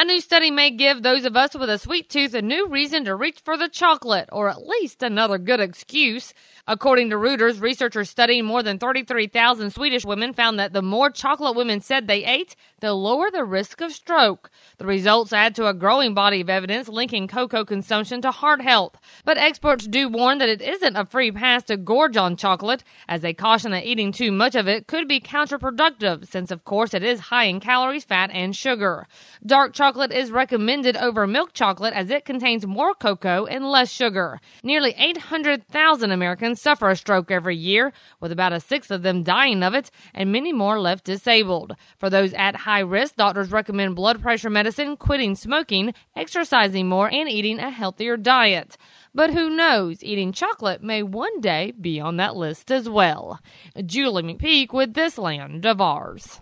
new study may give those of us with a sweet tooth a new reason to reach for the chocolate, or at least another good excuse. According to Reuters, researchers studying more than 33,000 Swedish women found that the more chocolate women said they ate, the lower the risk of stroke. The results add to a growing body of evidence linking cocoa consumption to heart health. But experts do warn that it isn't a free pass to gorge on chocolate, as they caution that eating too much of it could be counterproductive, since of course it is high in calories, fat, and sugar. Dark chocolate is recommended over milk chocolate as it contains more cocoa and less sugar. Nearly 800,000 Americans suffer a stroke every year, with about a sixth of them dying of it, and many more left disabled. For those at high risk, doctors recommend blood pressure medicine, quitting smoking, exercising more, and eating a healthier diet. But who knows, eating chocolate may one day be on that list as well. Julie McPeak with This Land of Ours.